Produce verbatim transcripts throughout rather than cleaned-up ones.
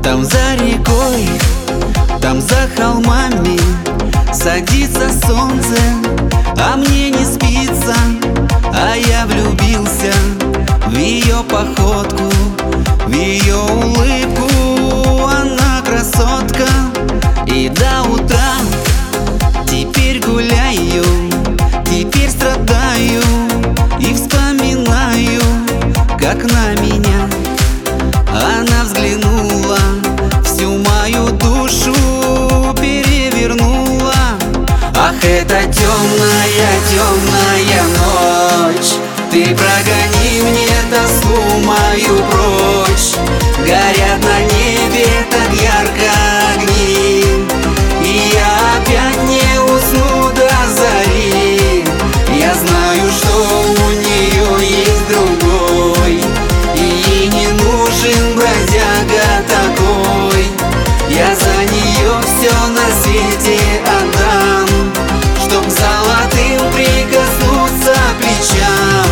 Там за рекой, там за холмами садится солнце, а мне не спится. А я влюбился в ее походку, в ее улыбку. Она красотка, и до утра теперь гуляю, теперь страдаю и вспоминаю, как на меня она взглянула, всю мою душу перевернула. Ах, это темная, темная ночь, ты прогони мне тоску мою прочь. Горят на небе так ярко огни, и я опять не усну до зари. Я знаю, что у нее есть другой, и ей не нужен бродяга такой. Я за нее все на свете отдам, чтоб золотым прикоснуться плечам.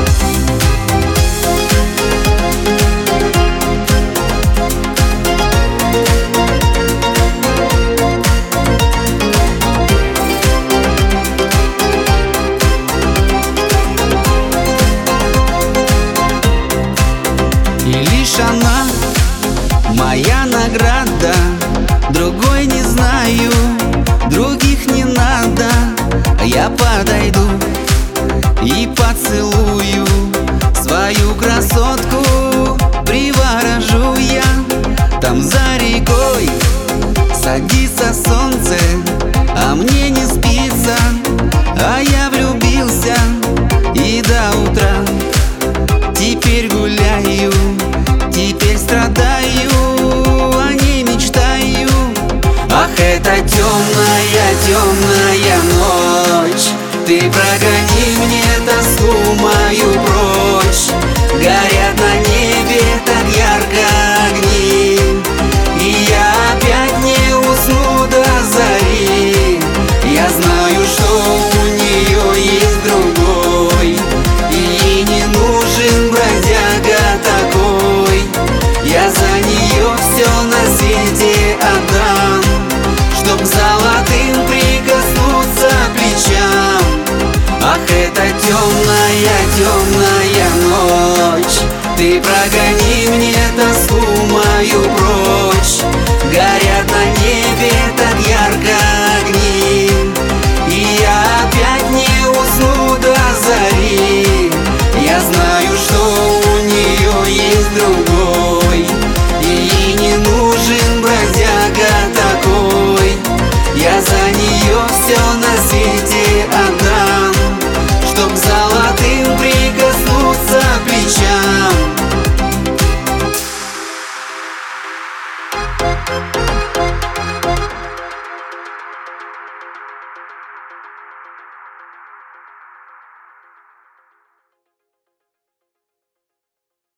И лишь она моя награда, другой не знаю, других не надо. Я подойду и поцелую свою красотку, приворожу я. Там за рекой садится солнце, а мне не спится. А я влюбился и до утра теперь гуляю, теперь страдаю, о ней мечтаю. Ах, это темная, темная ночь, ты прогони мне тоску мою прочь. Горят на небе так ярко огни, и я опять не усну до зари. Я знаю, что у нее есть другой, и ей не нужен бродяга такой. Я за нее все на свете отдам, чтоб золотым прикоснуться плечам. Ах, это темная, темная ночь, ты прогони